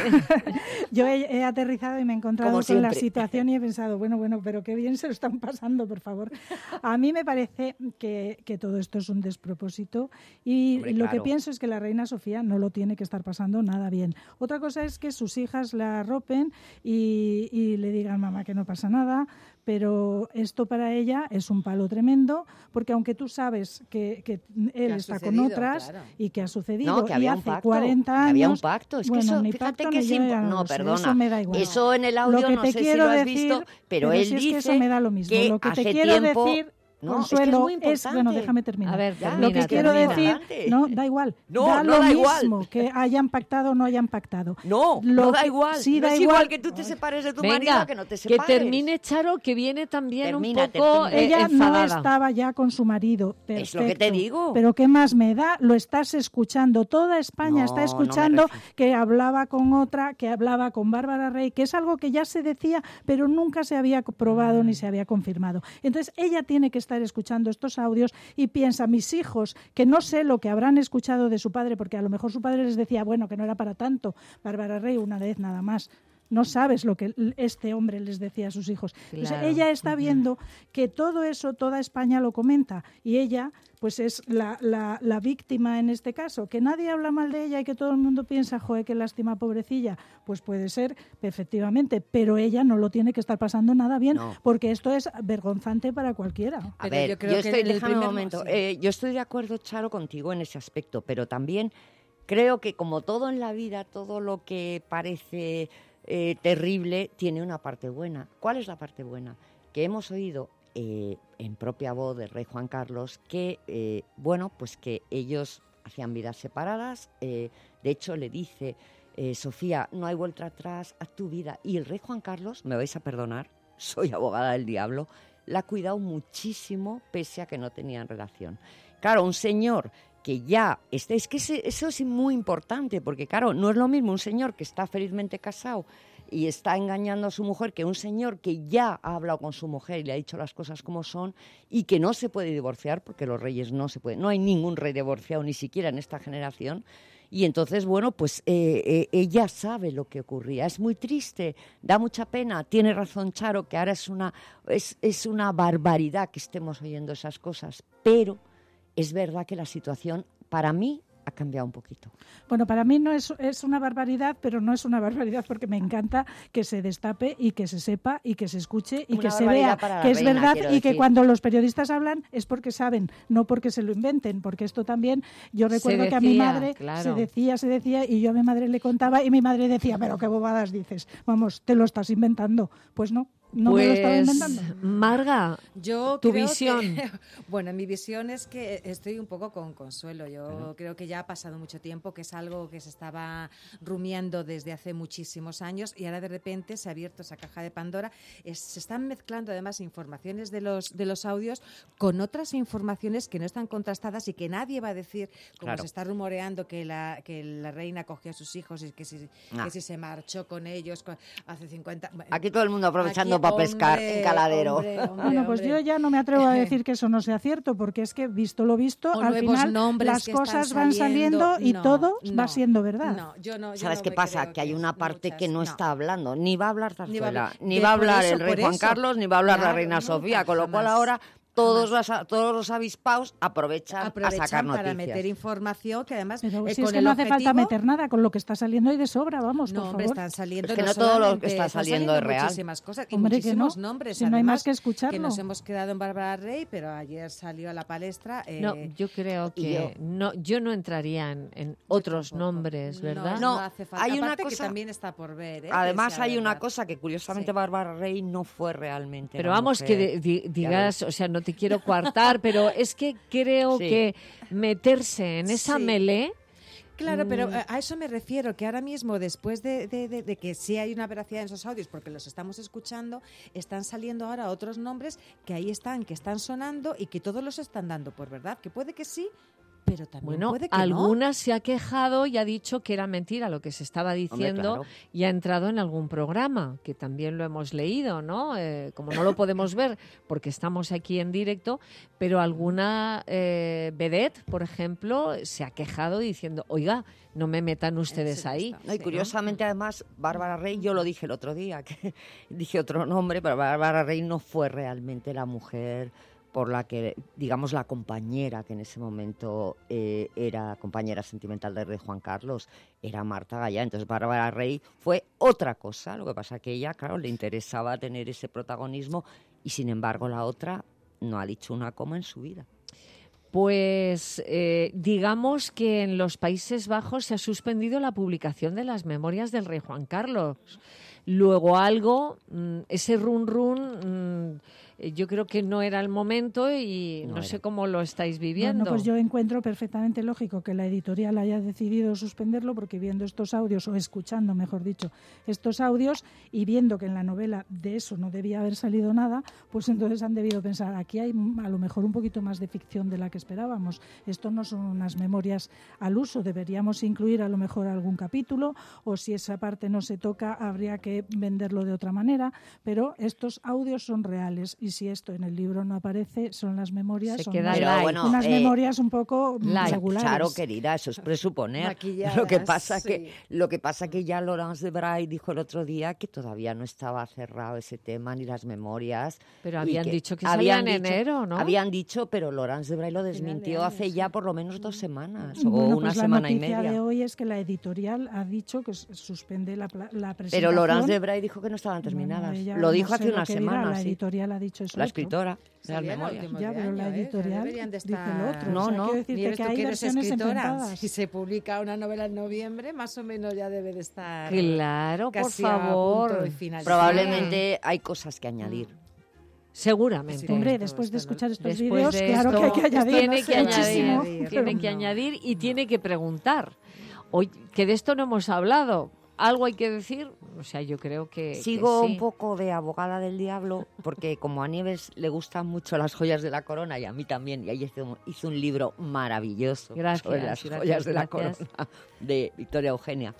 yo he, he aterrizado y me he encontrado Como con la siempre. situación y he pensado, bueno, bueno, pero qué bien se lo están pasando, por favor. A mí me parece que, que todo esto es un despropósito y Hombre, lo claro. que pienso es que la reina Sofía no lo tiene que estar pasando nada bien. Otra cosa es que sus hijas la arropen y, y le digan, mamá, que no pasa nada, pero esto para ella es un palo tremendo, porque aunque tú sabes que, que él ha está sucedido, con otras claro. y que ha sucedido No, que y había un hace pacto, cuarenta que años... había un pacto. Es que bueno, eso, ni fíjate pacto que ni es yo impo- ya No, lo sé, perdona. eso me da igual. Eso en el audio Lo que no te sé si quiero lo has decir, visto, pero, pero él si es que dice eso me da lo mismo. que Lo que te hace quiero tiempo... decir, No, es que es Consuelo, muy es, importante. bueno, déjame terminar. A ver, Ya, termina, Lo que quiero termina. decir, Adelante. no, da igual. No, da no lo da igual. mismo que hayan pactado o no hayan pactado. No, Lo no da que- igual. Sí, no da es igual. igual que tú te separes de tu marido Venga, que no te que separes. termine Charo, que viene también Termina, un poco termina. eh, Ella no enfadada. estaba ya con su marido. Perfecto. Es lo que te digo. Pero ¿qué más me da? Lo estás escuchando. Toda España No, está no me escuchando refiero. que hablaba con otra, que hablaba con Bárbara Rey, que es algo que ya se decía, pero nunca se había probado Mm. ni se había confirmado. Entonces ella tiene que estar escuchando estos audios y piensa, mis hijos, que no sé lo que habrán escuchado de su padre, porque a lo mejor su padre les decía, bueno, que no era para tanto, Bárbara Rey una vez nada más. No sabes lo que este hombre les decía a sus hijos. Entonces, Claro. ella está viendo que todo eso, toda España lo comenta y ella pues es la, la, la víctima en este caso. Que nadie habla mal de ella y que todo el mundo piensa, joder, qué lástima, pobrecilla. Pues puede ser, efectivamente, pero ella no lo tiene que estar pasando nada bien, No. porque esto es vergonzante para cualquiera. A Pero ver, yo yo, creo que estoy, en el déjame un primer momento, mo- sí. eh, yo estoy de acuerdo, Charo, contigo en ese aspecto, pero también creo que como todo en la vida, todo lo que parece eh, terrible tiene una parte buena. ¿Cuál es la parte buena? Que hemos oído eh, en propia voz del rey Juan Carlos que, eh, bueno, pues que ellos hacían vidas separadas, eh, de hecho le dice, eh, Sofía, no hay vuelta atrás, haz tu vida, y el rey Juan Carlos, me vais a perdonar, soy abogada del diablo, la ha cuidado muchísimo pese a que no tenían relación. Claro, un señor que ya, este, es que ese- eso es muy importante, porque claro, no es lo mismo un señor que está felizmente casado y está engañando a su mujer que un señor que ya ha hablado con su mujer y le ha dicho las cosas como son y que no se puede divorciar, porque los reyes no se pueden, no hay ningún rey divorciado, ni siquiera en esta generación. Y entonces, bueno, pues eh, eh, ella sabe lo que ocurría. Es muy triste, da mucha pena. Tiene razón Charo, que ahora es una, es, es una barbaridad que estemos oyendo esas cosas. Pero es verdad que la situación, para mí, ha cambiado un poquito. Bueno, para mí no es, es una barbaridad, pero no es una barbaridad porque me encanta que se destape y que se sepa y que se escuche y Una que se vea barbaridad que es reina, verdad y quiero que decir. cuando los periodistas hablan es porque saben, no porque se lo inventen, porque esto también, yo recuerdo Se que a mi decía, madre claro. se decía, se decía y yo a mi madre le contaba y mi madre decía, pero qué bobadas dices, vamos, te lo estás inventando. Pues no. No pues, me lo estaba inventando. Marga, Yo tu creo visión. Que, bueno, mi visión es que estoy un poco con Consuelo. Yo uh-huh. creo que ya ha pasado mucho tiempo, que es algo que se estaba rumiando desde hace muchísimos años y ahora de repente se ha abierto esa caja de Pandora. Es, se están mezclando además informaciones de los de los audios con otras informaciones que no están contrastadas y que nadie va a decir, como Claro. se está rumoreando que la que la reina cogió a sus hijos y que si, Ah. que si se marchó con ellos con, hace cincuenta... Aquí todo el mundo aprovechando Aquí, para pescar hombre, en caladero. hombre, hombre, Bueno, pues hombre. yo ya no me atrevo a decir que eso no sea cierto, porque es que visto lo visto, O al nuevos final nombres las que cosas están van saliendo saliendo. y No, todo no, va siendo verdad. No, yo no, yo ¿Sabes no qué me pasa? creo Que hay una parte muchas, que no, no. está hablando. Ni va a hablar Ni va a Zarzuela, hablar. ni De- va a por hablar eso, el rey por Juan eso. Carlos, ni va a hablar la Claro, reina nunca, Sofía, con lo cual jamás. ahora todos los, todos los avispaos aprovechan, Aprovechan a sacar para noticias. meter información que además Pero eh, si con es que el no hace falta objetivo- meter nada, con lo que está saliendo y de sobra, vamos, No, por hombre, favor. están saliendo Es que no no todo lo solamente- que está están saliendo es real. muchísimas cosas y Hombre, que muchísimos no, nombres. si no hay además, más que escucharlo. nos hemos quedado en Bárbara Rey, pero ayer salió a la palestra. eh, No, yo creo y que yo- no, yo no entraría en, en otros nombres, ¿verdad? No, No, hace falta. hay una Aparte que cosa- también está por ver. ¿eh? Además que sea hay una verdad. cosa que curiosamente Sí. Bárbara Rey no fue realmente Pero la vamos, que mujer. de- di- Ya digas, ves. o sea, no te quiero coartar, pero es que creo Sí. que meterse en esa Sí. melee... Claro, pero mm, eh, a eso me refiero, que ahora mismo, después de, de- de- de que sí hay una veracidad en esos audios, porque los estamos escuchando, están saliendo ahora otros nombres que ahí están, que están sonando y que todos los están dando por verdad, que puede que sí, pero también Bueno, puede que alguna se ha quejado y ha dicho que era mentira lo que se estaba diciendo claro. y ha entrado en algún programa, que también lo hemos leído, ¿no? Eh, como no lo podemos ver porque estamos aquí en directo, pero alguna eh, vedette, por ejemplo, se ha quejado diciendo, oiga, no me metan ustedes ahí. No, y curiosamente, además, Bárbara Rey, yo lo dije el otro día, que dije otro nombre, pero Bárbara Rey no fue realmente la mujer por la que, digamos, la compañera que en ese momento eh, era compañera sentimental del rey Juan Carlos, era Marta Gallá. Entonces Bárbara Rey fue otra cosa, lo que pasa que ella, claro, le interesaba tener ese protagonismo y sin embargo la otra no ha dicho una coma en su vida. Pues eh, digamos que en los Países Bajos se ha suspendido la publicación de las memorias del rey Juan Carlos. Luego algo, mmm, ese run run, mmm, yo creo que no era el momento y no, No sé era. cómo lo estáis viviendo. Bueno, pues yo encuentro perfectamente lógico que la editorial haya decidido suspenderlo porque viendo estos audios, o escuchando, mejor dicho, estos audios y viendo que en la novela de eso no debía haber salido nada, pues entonces han debido pensar, aquí hay a lo mejor un poquito más de ficción de la que esperábamos. Esto no son unas memorias al uso, deberíamos incluir a lo mejor algún capítulo o si esa parte no se toca habría que venderlo de otra manera, pero estos audios son reales y si esto en el libro no aparece, son las memorias, Se son queda unas, light. bueno, unas eh, memorias un poco light. regulares. Claro, querida, eso es presuponer. Maquilladas, Lo que pasa sí. que lo que pasa que ya Laurence de Bray dijo el otro día que todavía no estaba cerrado ese tema ni las memorias. Pero y habían dicho que salía en dicho- enero, ¿no? Habían dicho, pero Laurence de Bray lo de desmintió año, hace sí. ya por lo menos dos semanas o Bueno, una pues la semana y noticia media. de hoy es que la editorial ha dicho que s- suspende la, pla- la presentación. Pero Laurence de Bray dijo que no estaban Bueno, terminadas. ella lo no dijo sé hace lo unas que dirá, semanas. La sí. editorial ha dicho eso. La otro. escritora de las Salía el memorias. último Ya, de pero la año, ¿eh? editorial Deberían de dice estar- lo otro. No, o sea, no. quiero decirte Mira, que tú hay que eres versiones escritora, enfrentadas. si se publica una novela en noviembre, más o menos ya debe de estar Claro, por casi a punto favor. de finalizar. Probablemente hay cosas que añadir. Seguramente. Sí, Hombre, esto- después de esto no- escuchar estos Después vídeos, de claro esto, que hay que añadir. tiene no sé, que muchísimo, añadir, pero- tiene que añadir y tiene que preguntar. Oye, que de esto no hemos hablado. ¿Algo hay que decir? O sea, yo creo que Sigo que sí. un poco de abogada del diablo porque como a Nieves le gustan mucho las joyas de la corona y a mí también, y ella hizo, hizo un libro maravilloso Gracias, sobre las gracias, joyas de la gracias. corona de Victoria Eugenia.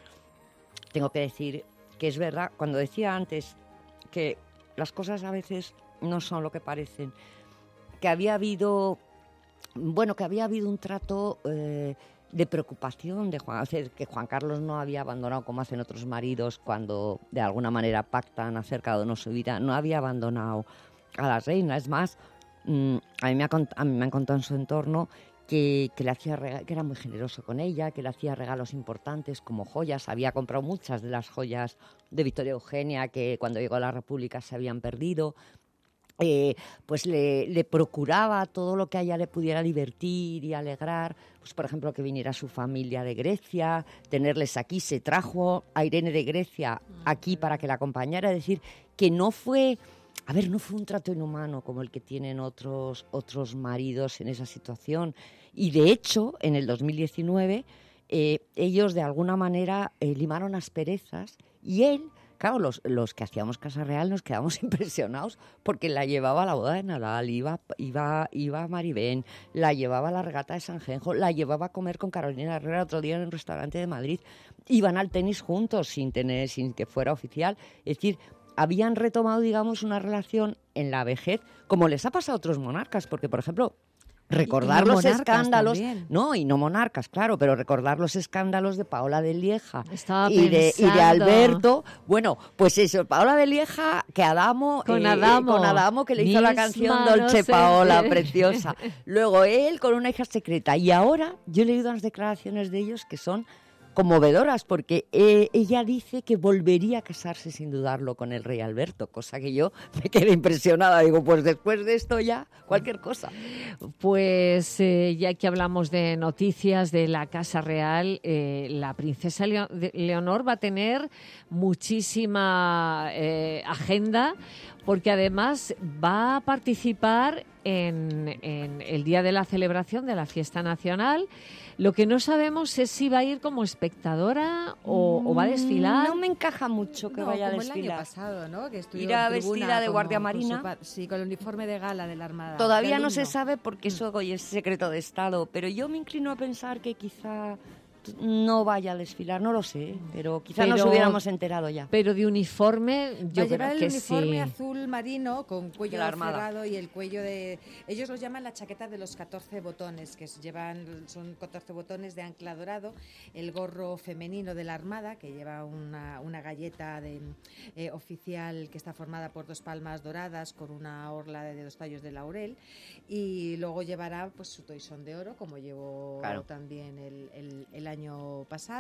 Tengo que decir que es verdad, cuando decía antes que las cosas a veces no son lo que parecen, que había habido, bueno, que había habido un trato eh, de preocupación de Juan, o sea, que Juan Carlos no había abandonado como hacen otros maridos cuando de alguna manera pactan acerca de no su vida, no había abandonado a la reina. Es más, mmm, a, mí me ha, cont- a mí me han contado en su entorno que, que, le hacía rega- que era muy generoso con ella, que le hacía regalos importantes como joyas. Había comprado muchas de las joyas de Victoria Eugenia que cuando llegó a la República se habían perdido. Eh, pues le, le procuraba todo lo que a ella le pudiera divertir y alegrar, pues por ejemplo que viniera su familia de Grecia, tenerles aquí. Se trajo a Irene de Grecia aquí para que la acompañara, es decir, que no fue, a ver, no fue un trato inhumano como el que tienen otros, otros maridos en esa situación. Y de hecho, en el dos mil diecinueve, eh, ellos de alguna manera eh, limaron asperezas y él... Claro, los, los que hacíamos Casa Real nos quedamos impresionados porque la llevaba a la boda de Nadal, iba, iba, iba a Maribén, la llevaba a la regata de San Genjo, la llevaba a comer con Carolina Herrera otro día en un restaurante de Madrid, iban al tenis juntos sin tener, sin que fuera oficial. Es decir, habían retomado, digamos, una relación en la vejez, como les ha pasado a otros monarcas, porque, por ejemplo... Recordar y no los escándalos, también. no, y no monarcas, claro, pero recordar los escándalos de Paola de Lieja Estaba y de, y de pensando. Alberto. Bueno, pues eso, Paola de Lieja, que Adamo, Con eh, Adamo. con Adamo, que le hizo la Mis canción manos Dolce en- Paola, preciosa. Luego él con una hija secreta. Y ahora yo he leído unas declaraciones de ellos que son conmovedoras, porque eh, ella dice que volvería a casarse sin dudarlo con el rey Alberto, cosa que yo me quedé impresionada. Digo, pues después de esto ya, cualquier cosa. Pues eh, ya que hablamos de noticias de la Casa Real, eh, la princesa Leo- de- Leonor va a tener muchísima eh, agenda, porque además va a participar en, en el día de la celebración de la fiesta nacional. Lo que no sabemos es si va a ir como espectadora o, o va a desfilar. No me encaja mucho que No, vaya a como el desfilar. año pasado, ¿no? Que estuvo Irá en tribuna vestida de como- guardia con su marina. pa- sí, con el uniforme de gala de la Armada. Todavía de no se alumno. sabe porque eso hoy es secreto de Estado, pero yo me inclino a pensar que quizá no vaya a desfilar, no lo sé, pero quizá nos Pero- hubiéramos enterado ya. Pero de uniforme, Va yo a llevar creo el que uniforme sí. azul marino con cuello De la Armada. cerrado y el cuello de... Ellos lo llaman la chaqueta de los catorce botones, que se llevan, son catorce botones de ancla dorado, el gorro femenino de la Armada, que lleva una, una galleta de, eh, oficial que está formada por dos palmas doradas con una orla de dos tallos de laurel, y luego llevará pues su toisón de oro, como llevó Claro. también el, el, el año pasado.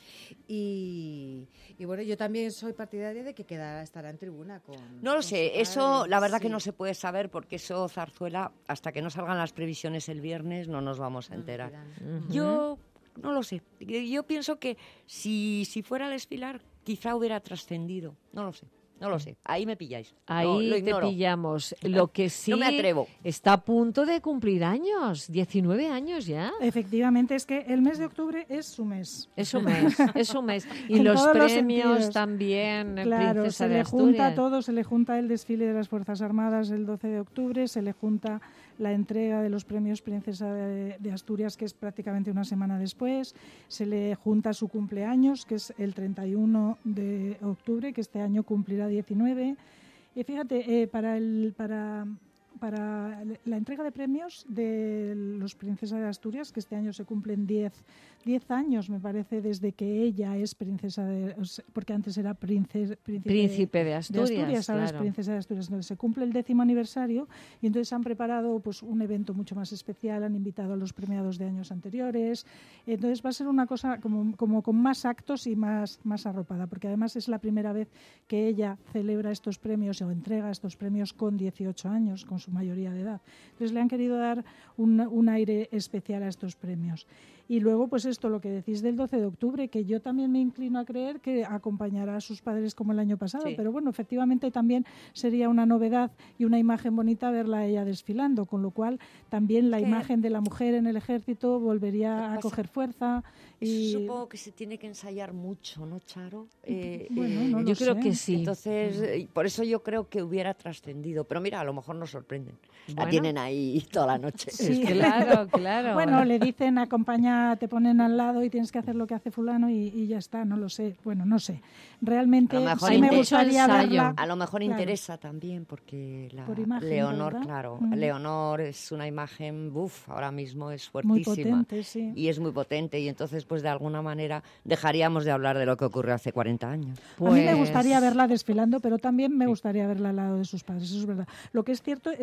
Y, y bueno, yo también soy partidaria de que quedará, estará en tribuna con... No lo con su sé, eso padre. la verdad que Sí. no se puede saber porque eso, Zarzuela, hasta que no salgan las previsiones el viernes no nos vamos a enterar. Ujú. Yo no lo sé, yo pienso que si, si fuera a desfilar quizá hubiera trascendido, no lo sé. No lo sé, ahí me pilláis. Ahí No, lo te ignoro. pillamos. Lo que sí No me atrevo. está a punto de cumplir años, diecinueve años ya. Efectivamente, es que el mes de octubre es su mes. Es un mes, es un mes. Y En los todos los premios sentidos. también, eh, Claro, Princesa se de le junta Asturias. todo, se le junta el desfile de las Fuerzas Armadas el doce de octubre, se le junta la entrega de los premios Princesa de, de Asturias, que es prácticamente una semana después, se le junta su cumpleaños, que es el treinta y uno de octubre, que este año cumplirá diecinueve. Y fíjate, eh, para el para para la entrega de premios de los Princesa de Asturias, que este año se cumplen diez años, me parece, desde que ella es princesa de... o sea, porque antes era prince- príncipe, Príncipe de Asturias, ahora es claro. princesa de Asturias. Entonces se cumple el décimo aniversario y entonces han preparado pues un evento mucho más especial, han invitado a los premiados de años anteriores. Entonces va a ser una cosa como, como con más actos y más, más arropada, porque además es la primera vez que ella celebra estos premios o entrega estos premios con dieciocho años, con su mayoría de edad. Entonces le han querido dar un, un aire especial a estos premios. Y luego, pues esto, lo que decís del doce de octubre, que yo también me inclino a creer que acompañará a sus padres como el año pasado, Sí. pero bueno, efectivamente también sería una novedad y una imagen bonita verla a ella desfilando, con lo cual también la Que- imagen de la mujer en el ejército volvería a pasa- coger fuerza. Y Supongo que se tiene que ensayar mucho, ¿no, Charo? Eh, Bueno, eh, no lo Yo creo sé. que sí. Entonces, eh, por eso yo creo que hubiera trascendido. Pero mira, a lo mejor nos sorprenden. La Bueno. tienen ahí toda la noche. Sí. Claro, claro. Bueno, le dicen acompaña, te ponen al lado y tienes que hacer lo que hace fulano y, y ya está, no lo sé. Bueno, no sé. Realmente A lo mejor sí me inter- gustaría ensayo. verla. A lo mejor Claro. interesa también porque la Por imagen, Leonor, ¿verdad? claro, Mm. Leonor es una imagen, buf, ahora mismo es Muy fuertísima. potente, sí. Y es muy potente y entonces pues de alguna manera dejaríamos de hablar de lo que ocurrió hace cuarenta años. A mí me Pues- gustaría verla desfilando, pero también me gustaría verla al lado de sus padres, eso es verdad. Lo que es cierto es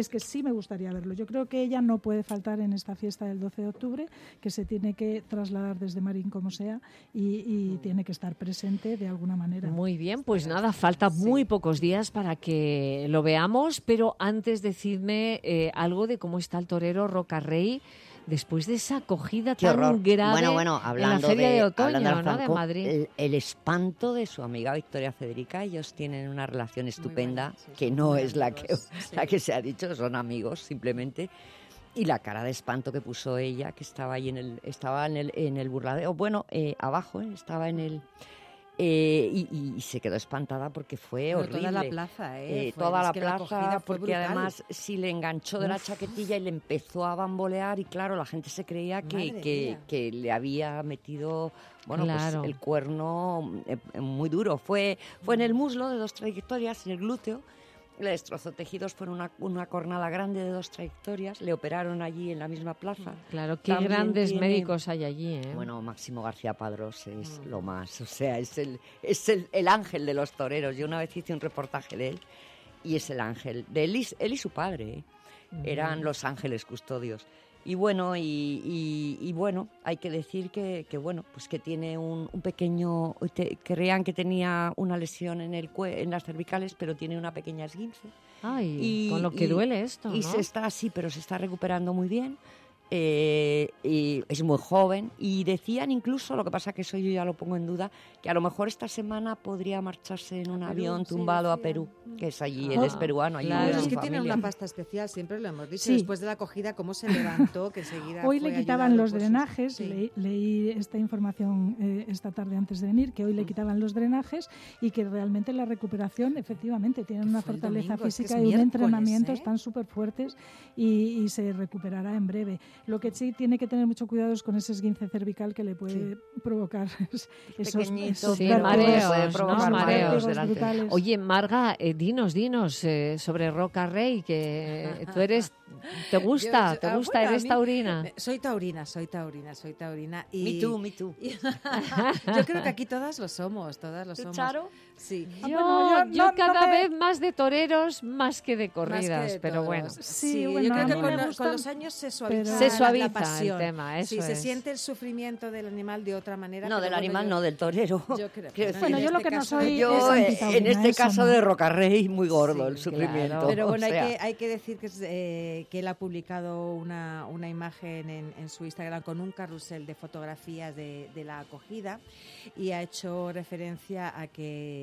es que sí me gustaría verlo. Yo creo que ella no puede faltar en esta fiesta del doce de octubre, que se tiene que trasladar desde Marín como sea y, y tiene que estar presente de alguna manera. Muy bien, pues nada, falta muy pocos días para que lo veamos, pero antes decidme eh, algo de cómo está el torero Rocarrey después de esa acogida Qué tan horror. grave Bueno, bueno, hablando en la Feria de, de, Otoño, hablando de ¿no? de Alfranco, Madrid. El, el espanto de su amiga Victoria Federica, ellos tienen una relación estupenda, buena, sí, que son no muy es la amigos, que, sí. la que se ha dicho, son amigos simplemente. Y la cara de espanto que puso ella, que estaba ahí en el, estaba en el, en el burladero, bueno, eh, abajo, eh, estaba en el... Eh, y, y se quedó espantada porque fue Pero horrible. toda la plaza, ¿eh? Eh, Fue- toda es la que la plaza, acogida fue porque brutal. además sí le enganchó de la Uf. chaquetilla y le empezó a bambolear y claro, la gente se creía que, Madre que, mía. que le había metido, bueno, Claro. pues el cuerno eh, eh, muy duro. Fue, fue en el muslo de dos trayectorias, en el glúteo. Le destrozó tejidos por una, una cornada grande de dos trayectorias. Le operaron allí en la misma plaza. Claro, qué También grandes tiene- médicos hay allí, ¿eh? Bueno, Máximo García Padrós es lo más, o sea, es el es el, el ángel de los toreros. Yo una vez hice un reportaje de él y es el ángel de él y, él y su padre, ¿eh? Eran los ángeles custodios. Y bueno, y, y, y bueno, hay que decir que, que bueno, pues que tiene un, un pequeño, te, creían que tenía una lesión en el cue- en las cervicales, pero tiene una pequeña esguince. Ay, con lo que y- duele esto, Y ¿no? se está así, pero se está recuperando muy bien. Eh, y es muy joven y decían incluso, lo que pasa que eso yo ya lo pongo en duda, que a lo mejor esta semana podría marcharse en un A Perú, avión sí, tumbado a decían. Perú, que es allí, Ah, él es peruano, allí Claro, vive es su que tienen familia. una pasta especial, siempre lo hemos dicho. Sí. Después de la acogida, cómo se levantó, que enseguida Hoy fue le quitaban ayudado los por sus- drenajes, Sí. leí, leí esta información eh, esta tarde antes de venir, que hoy Mm. le quitaban los drenajes y que realmente la recuperación, efectivamente, tienen una fue el fortaleza domingo, es que física es y un miércoles, entrenamiento, ¿eh? están súper fuertes y, y se recuperará en breve. Lo que sí tiene que tener mucho cuidado es con ese esguince cervical que le puede provocar esos, Pequeñito, esos Sí, pero vértigos, puede mareos, provocar ¿no? mareos Mareos. delante. brutales. Oye, Marga, eh, dinos, dinos eh, sobre Roca Rey, que tú eres, ¿te gusta? Yo- yo- ¿Te ah, gusta? bueno, a ¿Eres mí- taurina? me- Soy taurina, soy taurina, soy taurina. Y... Me too, me too. Yo creo que aquí todas lo somos, todas lo ¿Tú, somos. Charo? Sí. Yo, bueno, yo yo no- no cada me- vez más de toreros, más que de Más que corridas, de pero todos. bueno. Sí, Sí, yo bueno, creo a que mí con, me lo- gusta, con los años se suaviza, pero- Se la- suaviza la el pasión. tema, eso sí, se es. siente el sufrimiento del animal de otra manera. No, pero del bueno, animal, yo- no, del torero. Yo creo. Quiero bueno, Bueno, en yo lo este que no caso- soy Yo, es eh, antitaurina, en este eso caso no. de Rocarrey, muy gordo el Sí, sufrimiento. claro. Pero bueno, o sea, hay, que, hay que decir que, es, eh, que él ha publicado una, una imagen en, en su Instagram con un carrusel de fotografías de, de la acogida y ha hecho referencia a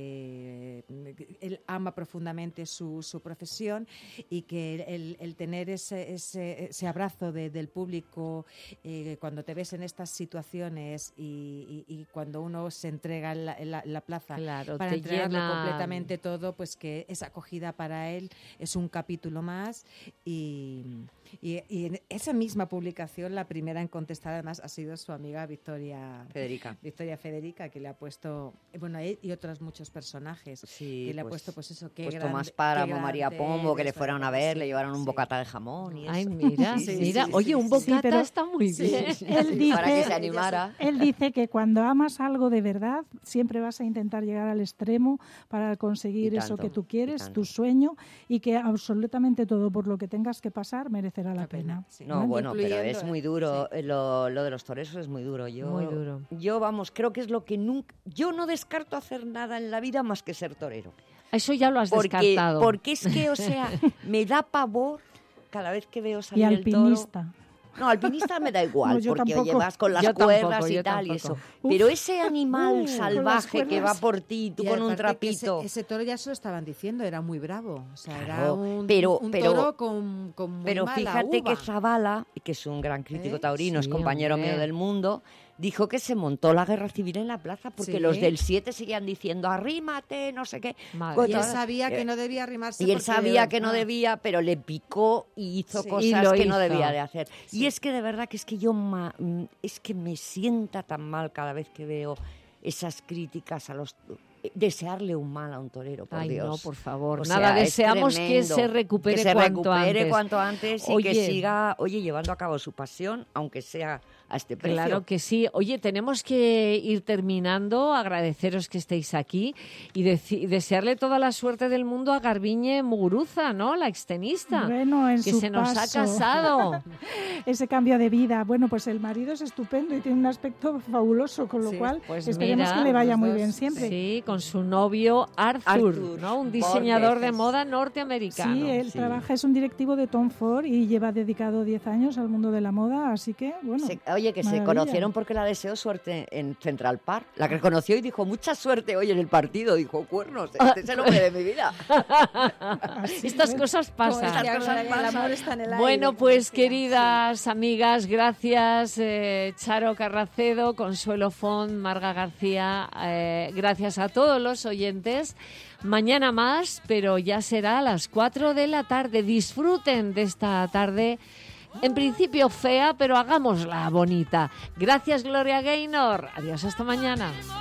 que eh, él ama profundamente su, su profesión y que el, el tener ese, ese, ese abrazo de- del público eh, cuando te ves en estas situaciones y, y- y cuando uno se entrega en la, en la- en la plaza Claro, para te entregarlo llena- completamente todo, pues que esa acogida para él es un capítulo más y, y, y en esa misma publicación la primera en contestar además ha sido su amiga Victoria Federica. Victoria Federica, que le ha puesto, bueno, a él y otros muchos personajes, Sí, que le ha pues- puesto pues eso, qué pues grande- Tomás qué Páramo, grande María Pombo, que le eres, fueron a ¿verdad? ver, Sí, le llevaron un sí. bocata de jamón y Ay, eso. mira, Sí, sí, mira. sí, Oye, sí, un sí. bocata pero- está muy Sí. bien. Él dice, Para que se animara. él dice que cuando amas algo de verdad, siempre vas a intentar llegar al extremo para conseguir Y eso tanto, que tú y quieres, tanto. tu sueño, y que absolutamente todo por lo que tengas que pasar merecerá la, La pena, pena. sí. No, ¿no? bueno, pero Incluyendo, es eh, muy duro. eh, Lo, lo de los toreros es muy duro. Yo, Muy duro. Yo, vamos, creo que es lo que nunca... Yo no descarto hacer nada en la vida más que ser torero. Eso ya lo has Porque, descartado. porque es que, o sea, me da pavor cada vez que veo Y salir el toro. alpinista. No, alpinista me da igual, No, yo porque tampoco. oye, vas con las Yo cuerdas tampoco, y yo tal y tampoco. eso. Uf. Pero ese animal Uh, con las salvaje que va cuerdas. por ti, tú Y con un aparte que trapito... Ese, ese toro ya se lo estaban diciendo, era muy bravo. O sea, era Claro, un, pero- un pero- toro con, con muy Pero mala fíjate que uva. Zavala, que es un gran crítico ¿Eh? taurino, es Sí, compañero hombre. mío del mundo, dijo que se montó la guerra civil en la plaza porque Sí. los del siete seguían diciendo arrímate, no sé qué. Madre Pues Y él todas- sabía que eh, no debía arrimarse. Y él porque sabía le- que no ah, debía, pero le picó y hizo Sí. cosas Y lo que no hizo. debía de hacer. Sí. Y es que de verdad que es que yo ma- mm, es que me sienta tan mal cada vez que veo esas críticas a los desearle un mal a un torero, por Ay, Dios. no, por favor. O Nada, sea, es deseamos que tremendo. se recupere que se cuanto recupere antes. cuanto antes y Oye, que siga, oye, llevando a cabo su pasión, aunque sea a este precio. Claro que sí. Oye, tenemos que ir terminando, agradeceros que estéis aquí y deci- desearle toda la suerte del mundo a Garbiñe Muguruza, ¿no? La extenista, Bueno, en que su se nos paso. ha casado. Ese cambio de vida. Bueno, pues el marido es estupendo y tiene un aspecto fabuloso, con lo Sí, cual pues esperemos mira, que le vaya los muy dos, bien siempre. Sí, con su novio Arthur, Arthur ¿no? Un diseñador de Borges. moda norteamericano. Sí, él trabaja, es un directivo de Tom Ford y lleva dedicado diez años al mundo de la moda, así que, bueno. Se- oye, que se maravilla. conocieron porque la deseó suerte en Central Park. La que reconoció y dijo, mucha suerte hoy en el partido. Dijo, cuernos, este es el hombre de mi vida. Estas cosas pasan. Estas cosas El pasan. amor está en el aire. Bueno, pues queridas amigas, gracias eh, Charo Carracedo, Consuelo Font, Marga García, eh, gracias a todos los oyentes. Mañana más, pero ya será a las cuatro de la tarde. Disfruten de esta tarde, en principio fea, pero hagámosla bonita. Gracias, Gloria Gaynor. Adiós, hasta mañana.